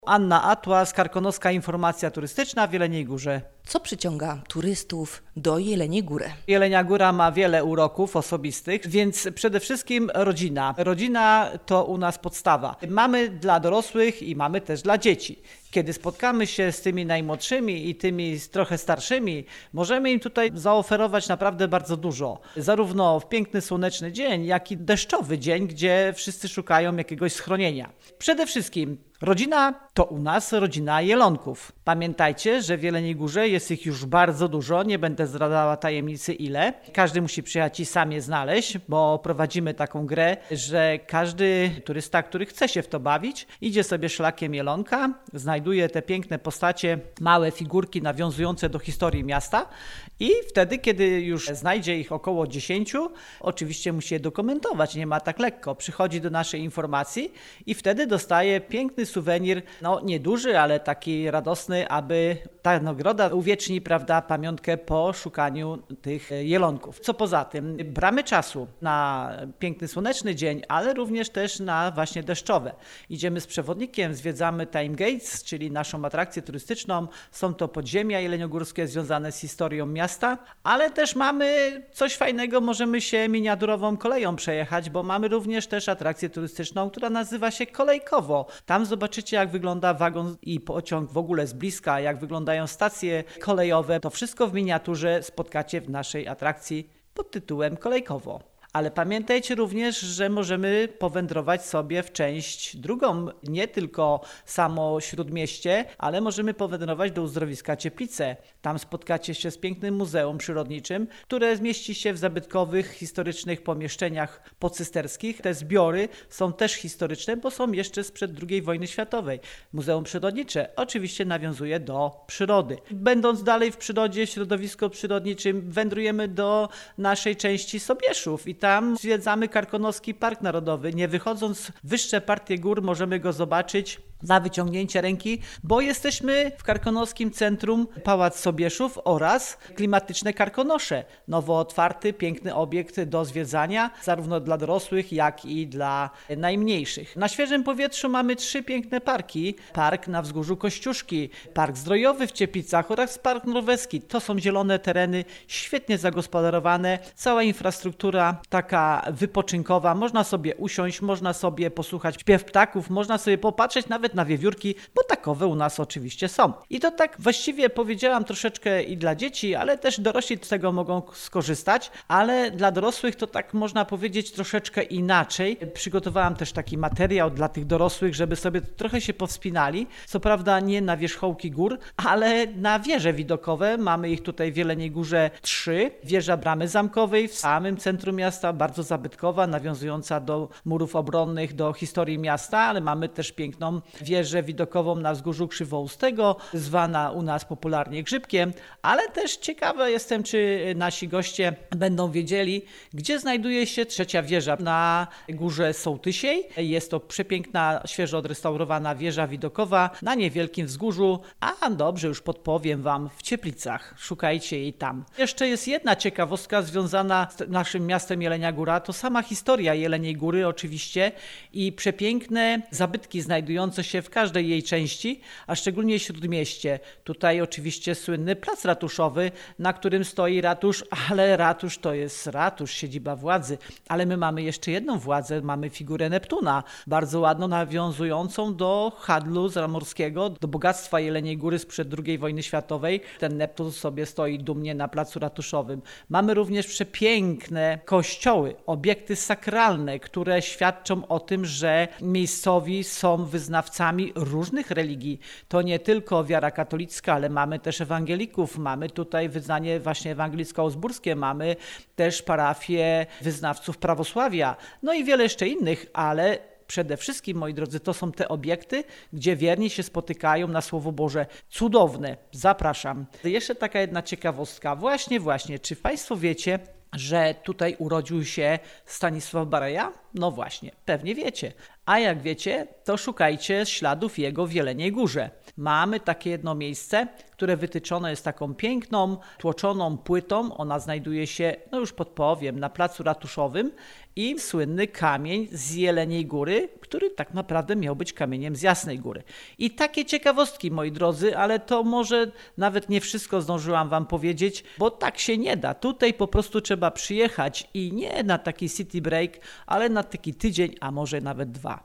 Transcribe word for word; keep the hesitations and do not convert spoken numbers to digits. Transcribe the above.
Anna Atłas, Karkonoska Informacja Turystyczna w Jeleniej Górze. Co przyciąga turystów do Jeleniej Góry? Jelenia Góra ma wiele uroków osobistych, więc przede wszystkim rodzina. Rodzina to u nas podstawa. Mamy dla dorosłych i mamy też dla dzieci. Kiedy spotkamy się z tymi najmłodszymi i tymi trochę starszymi, możemy im tutaj zaoferować naprawdę bardzo dużo. Zarówno w piękny, słoneczny dzień, jak i deszczowy dzień, gdzie wszyscy szukają jakiegoś schronienia. Przede wszystkim rodzina to u nas rodzina jelonków. Pamiętajcie, że w Jeleniej Górze jest ich już bardzo dużo, nie będę zdradzała tajemnicy ile. Każdy musi przyjechać i sam je znaleźć, bo prowadzimy taką grę, że każdy turysta, który chce się w to bawić, idzie sobie szlakiem jelonka, znajduje te piękne postacie, małe figurki nawiązujące do historii miasta i wtedy, kiedy już znajdzie ich około dziesięciu, oczywiście musi je dokumentować, nie ma tak lekko. Przychodzi do naszej informacji i wtedy dostaje piękny suwenir, no nieduży, ale taki radosny, aby ta nagroda uwieczni, prawda, pamiątkę po szukaniu tych jelonków. Co poza tym, bramy czasu na piękny, słoneczny dzień, ale również też na właśnie deszczowe. Idziemy z przewodnikiem, zwiedzamy Time Gates, czyli naszą atrakcję turystyczną. Są to podziemia jeleniogórskie związane z historią miasta, ale też mamy coś fajnego, możemy się miniaturową koleją przejechać, bo mamy również też atrakcję turystyczną, która nazywa się Kolejkowo. Tam zobaczycie, jak wygląda wagon i pociąg w ogóle z bliska, jak wyglądają stacje kolejowe. To wszystko w miniaturze spotkacie w naszej atrakcji pod tytułem Kolejkowo. Ale pamiętajcie również, że możemy powędrować sobie w część drugą, nie tylko samo Śródmieście, ale możemy powędrować do uzdrowiska Cieplice. Tam spotkacie się z pięknym muzeum przyrodniczym, które zmieści się w zabytkowych, historycznych pomieszczeniach pocysterskich. Te zbiory są też historyczne, bo są jeszcze sprzed drugiej wojny światowej. Muzeum Przyrodnicze oczywiście nawiązuje do przyrody. Będąc dalej w przyrodzie, środowisku przyrodniczym, wędrujemy do naszej części Sobieszów i tam zwiedzamy Karkonoski Park Narodowy. Nie wychodząc wyższe partie gór, możemy go zobaczyć na wyciągnięcie ręki, bo jesteśmy w Karkonoskim Centrum Pałac Sobieszów oraz klimatyczne Karkonosze. Nowo otwarty, piękny obiekt do zwiedzania, zarówno dla dorosłych, jak i dla najmniejszych. Na świeżym powietrzu mamy trzy piękne parki. Park na wzgórzu Kościuszki, Park Zdrojowy w Cieplicach oraz Park Norweski. To są zielone tereny, świetnie zagospodarowane, cała infrastruktura taka wypoczynkowa. Można sobie usiąść, można sobie posłuchać śpiew ptaków, można sobie popatrzeć nawet na wiewiórki, bo takowe u nas oczywiście są. I to tak właściwie powiedziałam troszeczkę i dla dzieci, ale też dorośli z tego mogą skorzystać, ale dla dorosłych to tak można powiedzieć troszeczkę inaczej. Przygotowałam też taki materiał dla tych dorosłych, żeby sobie trochę się powspinali. Co prawda nie na wierzchołki gór, ale na wieże widokowe. Mamy ich tutaj w Jeleniej Górze trzy. Wieża Bramy Zamkowej w samym centrum miasta, bardzo zabytkowa, nawiązująca do murów obronnych, do historii miasta, ale mamy też piękną wieżę widokową na wzgórzu Krzywoustego, zwana u nas popularnie Grzybkiem, ale też ciekawa jestem, czy nasi goście będą wiedzieli, gdzie znajduje się trzecia wieża na Górze Sołtysiej. Jest to przepiękna, świeżo odrestaurowana wieża widokowa na niewielkim wzgórzu, a dobrze, już podpowiem wam, w Cieplicach. Szukajcie jej tam. Jeszcze jest jedna ciekawostka związana z naszym miastem Jelenia Góra, to sama historia Jeleniej Góry oczywiście i przepiękne zabytki znajdujące się w każdej jej części, a szczególnie Śródmieście. Tutaj oczywiście słynny plac ratuszowy, na którym stoi ratusz, ale ratusz to jest ratusz, siedziba władzy, ale my mamy jeszcze jedną władzę, mamy figurę Neptuna, bardzo ładną, nawiązującą do handlu zamorskiego, do bogactwa Jeleniej Góry sprzed drugiej wojny światowej. Ten Neptun sobie stoi dumnie na placu ratuszowym. Mamy również przepiękne kościoły, obiekty sakralne, które świadczą o tym, że miejscowi są wyznawcami różnych religii. To nie tylko wiara katolicka, ale mamy też ewangelików, mamy tutaj wyznanie właśnie ewangelicko-ozburskie, mamy też parafię wyznawców prawosławia, no i wiele jeszcze innych, ale przede wszystkim, moi drodzy, to są te obiekty, gdzie wierni się spotykają na Słowo Boże. Cudowne. Zapraszam. Jeszcze taka jedna ciekawostka. Właśnie, właśnie, czy Państwo wiecie, że tutaj urodził się Stanisław Bareja? No właśnie, pewnie wiecie. A jak wiecie, to szukajcie śladów jego w Jeleniej Górze. Mamy takie jedno miejsce, które wytyczone jest taką piękną, tłoczoną płytą. Ona znajduje się, no już podpowiem, na placu ratuszowym i słynny kamień z Jeleniej Góry, który tak naprawdę miał być kamieniem z Jasnej Góry. I takie ciekawostki, moi drodzy, ale to może nawet nie wszystko zdążyłam wam powiedzieć, bo tak się nie da. Tutaj po prostu trzeba przyjechać i nie na taki city break, ale na taki tydzień, a może nawet dwa.